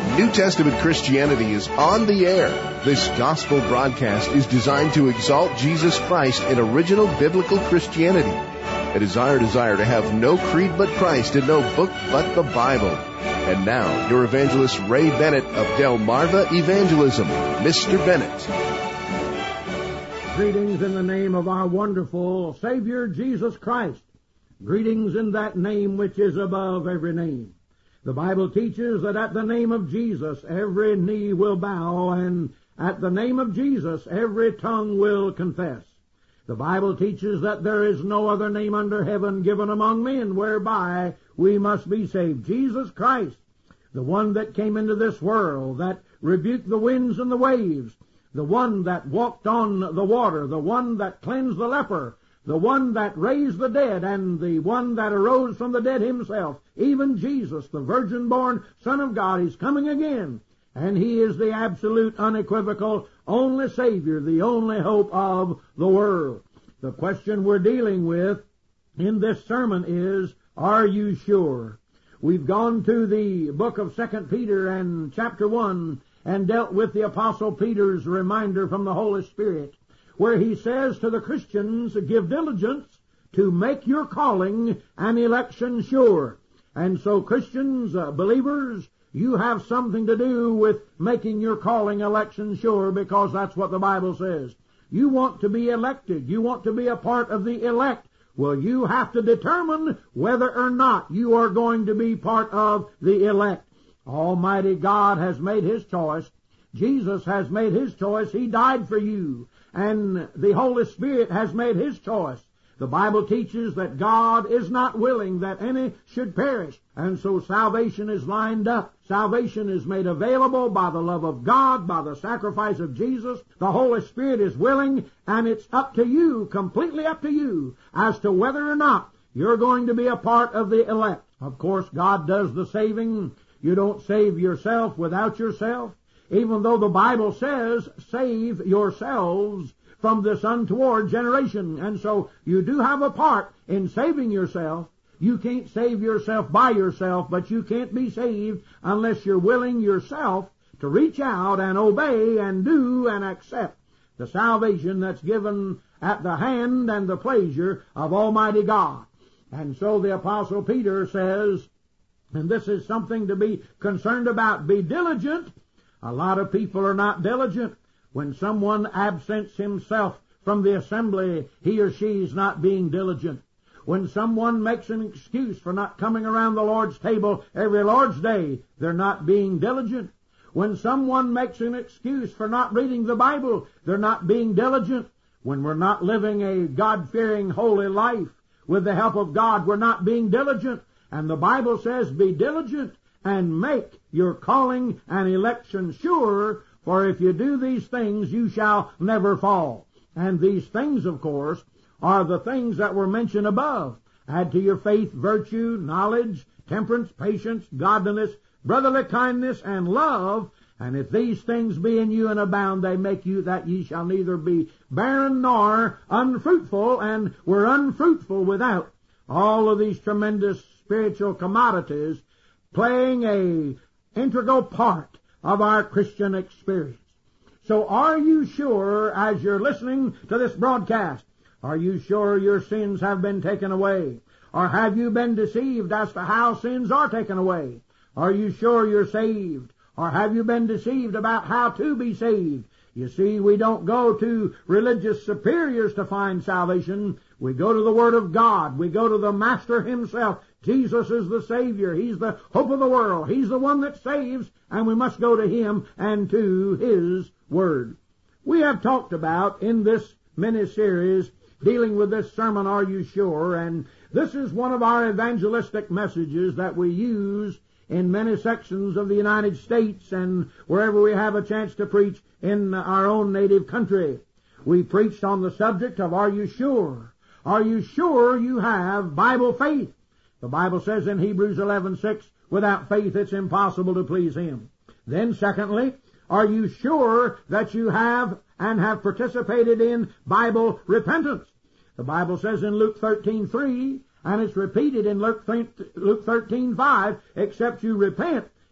New Testament Christianity is on the air. This gospel broadcast is designed to exalt Jesus Christ in original biblical Christianity. It is our desire to have no creed but Christ and no book but the Bible. And now, your evangelist Ray Bennett of Delmarva Evangelism. Mr. Bennett. Greetings in the name of our wonderful Savior, Jesus Christ. Greetings in that name which is above every name. The Bible teaches that at the name of Jesus every knee will bow, and at the name of Jesus every tongue will confess. The Bible teaches that there is no other name under heaven given among men whereby we must be saved. Jesus Christ, the one that came into this world, that rebuked the winds and the waves, the one that walked on the water, the one that cleansed the leper, the one that raised the dead, and the one that arose from the dead himself, even Jesus, the virgin-born Son of God, is coming again. And he is the absolute, unequivocal, only Savior, the only hope of the world. The question we're dealing with in this sermon is, are you sure? We've gone to the book of 2 Peter and chapter 1 and dealt with the Apostle Peter's reminder from the Holy Spirit, where he says to the Christians, give diligence to make your calling and election sure. And so Christians, believers, you have something to do with making your calling election sure, because that's what the Bible says. You want to be elected. You want to be a part of the elect. Well, you have to determine whether or not you are going to be part of the elect. Almighty God has made his choice. Jesus has made his choice. He died for you. And the Holy Spirit has made his choice. The Bible teaches that God is not willing that any should perish. And so salvation is lined up. Salvation is made available by the love of God, by the sacrifice of Jesus. The Holy Spirit is willing, and it's up to you, completely up to you, as to whether or not you're going to be a part of the elect. Of course, God does the saving. You don't save yourself without yourself. Even though the Bible says, save yourselves from this untoward generation. And so you do have a part in saving yourself. You can't save yourself by yourself, but you can't be saved unless you're willing yourself to reach out and obey and do and accept the salvation that's given at the hand and the pleasure of Almighty God. And so the Apostle Peter says, and this is something to be concerned about, be diligent. A lot of people are not diligent. When someone absents himself from the assembly, he or she is not being diligent. When someone makes an excuse for not coming around the Lord's table every Lord's Day, they're not being diligent. When someone makes an excuse for not reading the Bible, they're not being diligent. When we're not living a God-fearing, holy life with the help of God, we're not being diligent. And the Bible says, be diligent and make your calling and election sure, for if you do these things, you shall never fall. And these things, of course, are the things that were mentioned above. Add to your faith virtue, knowledge, temperance, patience, godliness, brotherly kindness, and love. And if these things be in you and abound, they make you that ye shall neither be barren nor unfruitful, and we're unfruitful without all of these tremendous spiritual commodities playing a integral part of our Christian experience. So are you sure, as you're listening to this broadcast, are you sure your sins have been taken away? Or have you been deceived as to how sins are taken away? Are you sure you're saved? Or have you been deceived about how to be saved? You see, we don't go to religious superiors to find salvation. We go to the Word of God. We go to the Master himself. Jesus is the Savior. He's the hope of the world. He's the one that saves, and we must go to him and to his Word. We have talked about in this mini-series dealing with this sermon, Are You Sure? And this is one of our evangelistic messages that we use in many sections of the United States and wherever we have a chance to preach in our own native country. We preached on the subject of Are you sure? Are you sure you have Bible faith? The Bible says in Hebrews 11:6, without faith it's impossible to please him. Then secondly, are you sure that you have and have participated in Bible repentance? The Bible says in Luke 13:3, and it's repeated in Luke 13:5, except you repent,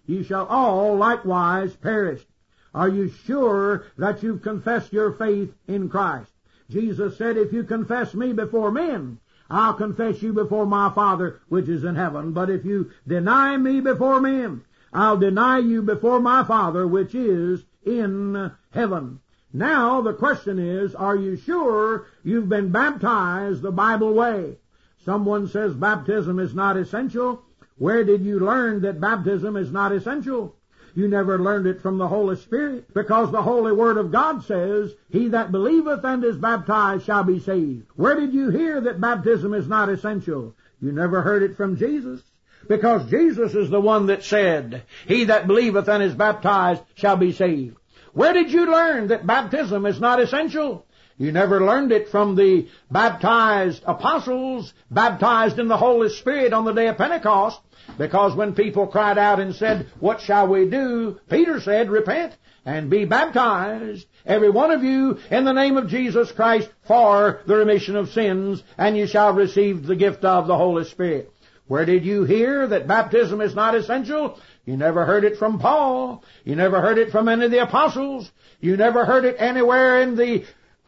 ye shall all likewise perish. Are you sure that you've confessed your faith in Christ? Jesus said, if you confess me before men, I'll confess you before my Father which is in heaven. But if you deny me before men, I'll deny you before my Father which is in heaven. Now the question is, are you sure you've been baptized the Bible way? Someone says baptism is not essential. Where did you learn that baptism is not essential? You never learned it from the Holy Spirit, because the Holy Word of God says, he that believeth and is baptized shall be saved. Where did you hear that baptism is not essential? You never heard it from Jesus, because Jesus is the one that said, he that believeth and is baptized shall be saved. Where did you learn that baptism is not essential? You never learned it from the baptized apostles, baptized in the Holy Spirit on the day of Pentecost, because when people cried out and said, what shall we do? Peter said, repent and be baptized, every one of you, in the name of Jesus Christ for the remission of sins, and you shall receive the gift of the Holy Spirit. Where did you hear that baptism is not essential? You never heard it from Paul. You never heard it from any of the apostles. You never heard it anywhere in the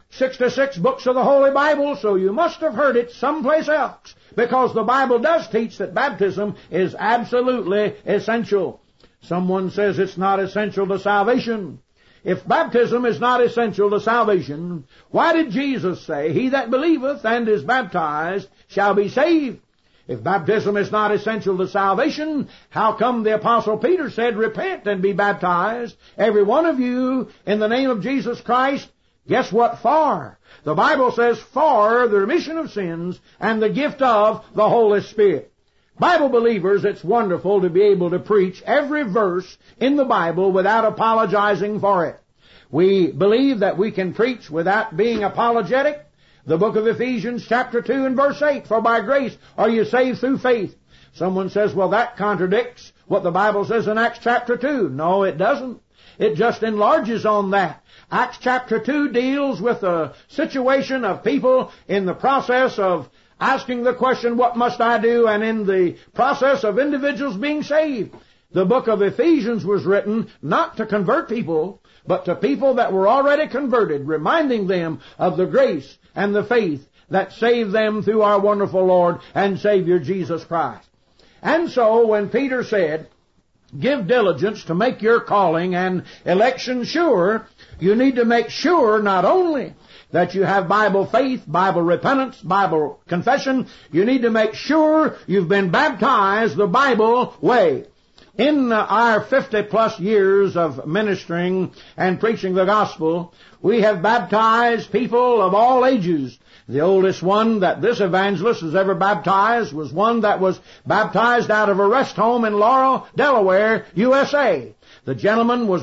66 books of the Holy Bible, so you must have heard it someplace else, because the Bible does teach that baptism is absolutely essential. Someone says it's not essential to salvation. If baptism is not essential to salvation, why did Jesus say, he that believeth and is baptized shall be saved? If baptism is not essential to salvation, how come the Apostle Peter said, repent and be baptized, every one of you, in the name of Jesus Christ? Guess what for? The Bible says, for the remission of sins and the gift of the Holy Spirit. Bible believers, it's wonderful to be able to preach every verse in the Bible without apologizing for it. We believe that we can preach without being apologetic. The book of Ephesians chapter 2 and verse 8, for by grace are you saved through faith. Someone says, well, that contradicts what the Bible says in Acts chapter 2. No, it doesn't. It just enlarges on that. Acts chapter 2 deals with a situation of people in the process of asking the question, what must I do? And in the process of individuals being saved. The book of Ephesians was written not to convert people, but to people that were already converted, reminding them of the grace and the faith that saved them through our wonderful Lord and Savior Jesus Christ. And so when Peter said, give diligence to make your calling and election sure, you need to make sure not only that you have Bible faith, Bible repentance, Bible confession, you need to make sure you've been baptized the Bible way. In our 50-plus years of ministering and preaching the gospel, we have baptized people of all ages. The oldest one that this evangelist has ever baptized was one that was baptized out of a rest home in Laurel, Delaware, USA. The gentleman was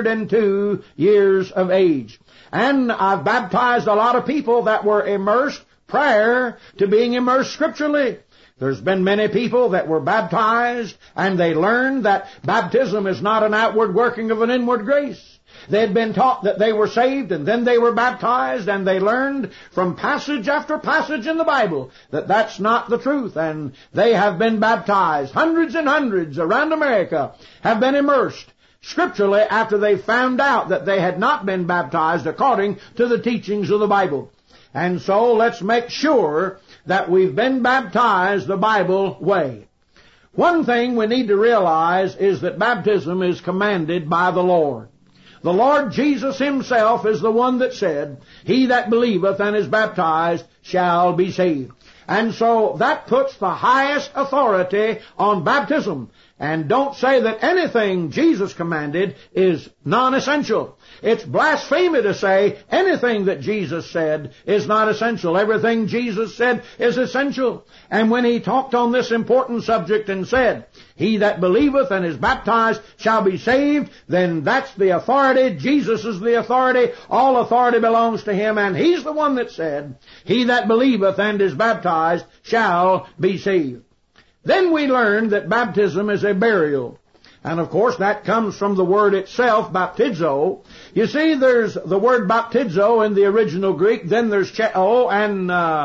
102 years of age. And I've baptized a lot of people that were immersed prior to being immersed scripturally. There's been many people that were baptized, and they learned that baptism is not an outward working of an inward grace. They'd been taught that they were saved, and then they were baptized, and they learned from passage after passage in the Bible that that's not the truth, and they have been baptized. Hundreds and hundreds around America have been immersed scripturally after they found out that they had not been baptized according to the teachings of the Bible. And so let's make sure that we've been baptized the Bible way. One thing we need to realize is that baptism is commanded by the Lord. The Lord Jesus himself is the one that said, he that believeth and is baptized shall be saved. And so that puts the highest authority on baptism. And don't say that anything Jesus commanded is non-essential. It's blasphemy to say anything that Jesus said is not essential. Everything Jesus said is essential. And when he talked on this important subject and said, he that believeth and is baptized shall be saved, then that's the authority. Jesus is the authority. All authority belongs to him, and he's the one that said, he that believeth and is baptized shall be saved. Then we learned that baptism is a burial. And of course that comes from the word itself, baptizo. You see, there's the word baptizo in the original Greek, then there's cheo and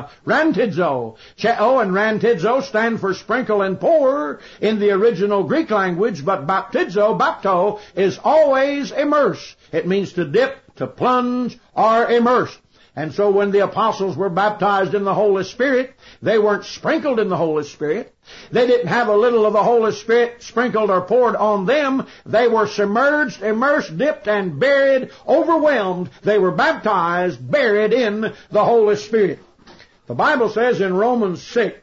rantizo. Cheo and rantizo stand for sprinkle and pour in the original Greek language, but baptizo, bapto, is always immerse. It means to dip, to plunge, or immerse. And so when the apostles were baptized in the Holy Spirit, they weren't sprinkled in the Holy Spirit. They didn't have a little of the Holy Spirit sprinkled or poured on them. They were submerged, immersed, dipped, and buried, overwhelmed. They were baptized, buried in the Holy Spirit. The Bible says in Romans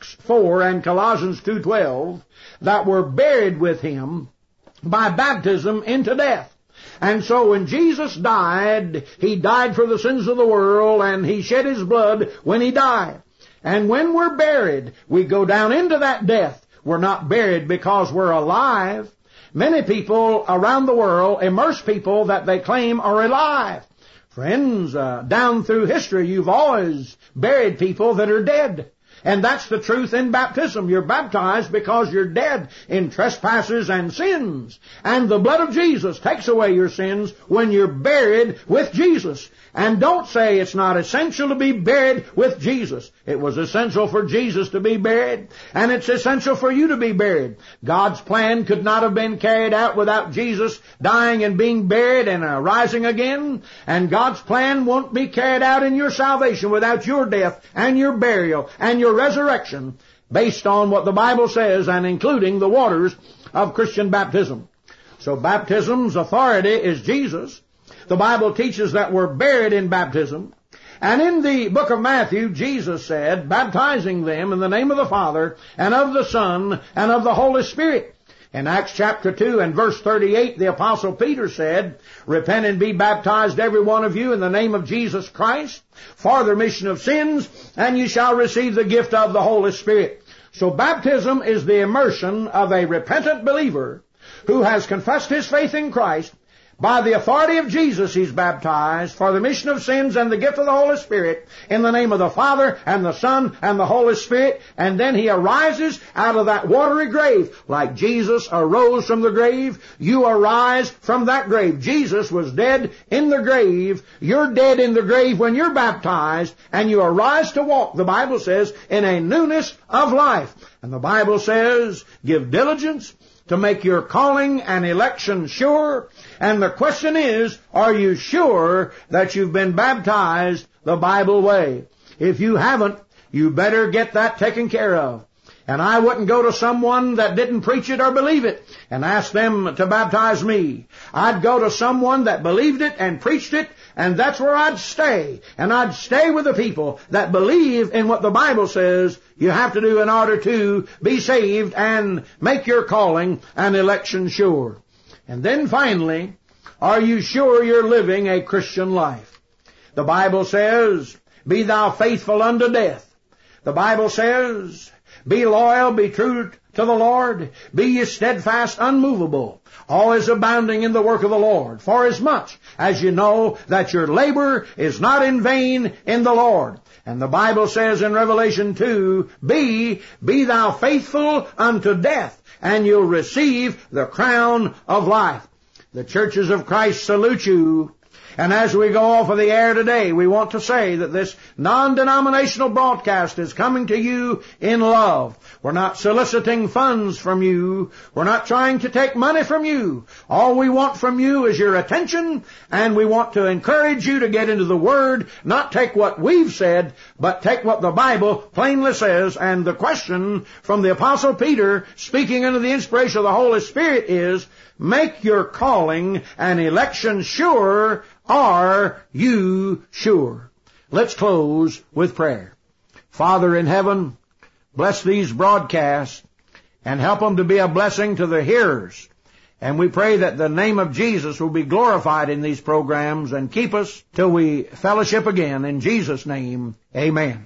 6:4 and Colossians 2:12 that we're buried with Him by baptism into death. And so when Jesus died, He died for the sins of the world, and He shed His blood when He died. And when we're buried, we go down into that death. We're not buried because we're alive. Many people around the world immerse people that they claim are alive. Friends, down through history, you've always buried people that are dead. And that's the truth in baptism. You're baptized because you're dead in trespasses and sins. And the blood of Jesus takes away your sins when you're buried with Jesus. And don't say it's not essential to be buried with Jesus. It was essential for Jesus to be buried, and it's essential for you to be buried. God's plan could not have been carried out without Jesus dying and being buried and rising again. And God's plan won't be carried out in your salvation without your death and your burial and your resurrection, based on what the Bible says and including the waters of Christian baptism. So baptism's authority is Jesus. The Bible teaches that we're buried in baptism. And in the book of Matthew, Jesus said, baptizing them in the name of the Father and of the Son and of the Holy Spirit. In Acts chapter 2 and verse 38, the Apostle Peter said, repent and be baptized every one of you in the name of Jesus Christ for the remission of sins, and you shall receive the gift of the Holy Spirit. So baptism is the immersion of a repentant believer who has confessed his faith in Christ. By the authority of Jesus, he's baptized for the remission of sins and the gift of the Holy Spirit in the name of the Father and the Son and the Holy Spirit. And then he arises out of that watery grave. Like Jesus arose from the grave, you arise from that grave. Jesus was dead in the grave. You're dead in the grave when you're baptized, and you arise to walk, the Bible says, in a newness of life. And the Bible says, give diligence to make your calling and election sure. And the question is, are you sure that you've been baptized the Bible way? If you haven't, you better get that taken care of. And I wouldn't go to someone that didn't preach it or believe it and ask them to baptize me. I'd go to someone that believed it and preached it, and that's where I'd stay. And I'd stay with the people that believe in what the Bible says you have to do in order to be saved and make your calling and election sure. And then finally, are you sure you're living a Christian life? The Bible says, be thou faithful unto death. The Bible says, be loyal, be true to the Lord, be ye steadfast, unmovable, always abounding in the work of the Lord, forasmuch as you know that your labor is not in vain in the Lord. And the Bible says in Revelation 2, be thou faithful unto death, and you'll receive the crown of life. The churches of Christ salute you. And as we go off of the air today, we want to say that this non-denominational broadcast is coming to you in love. We're not soliciting funds from you. We're not trying to take money from you. All we want from you is your attention, and we want to encourage you to get into the Word, not take what we've said, but take what the Bible plainly says. And the question from the Apostle Peter, speaking under the inspiration of the Holy Spirit, is, make your calling and election sure. Are you sure? Let's close with prayer. Father in heaven, bless these broadcasts and help them to be a blessing to the hearers. And we pray that the name of Jesus will be glorified in these programs, and keep us till we fellowship again. In Jesus' name, amen.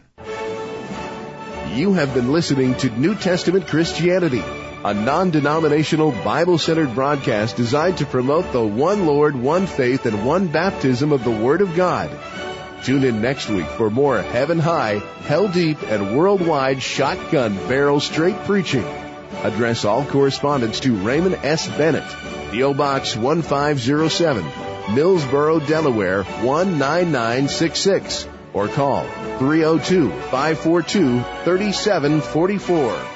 You have been listening to New Testament Christianity, a non-denominational Bible-centered broadcast designed to promote the one Lord, one faith, and one baptism of the Word of God. Tune in next week for more heaven high, hell deep, and worldwide shotgun barrel straight preaching. Address all correspondence to Raymond S. Bennett, P.O. Box 1507, Millsboro, Delaware 19966, or call 302-542-3744.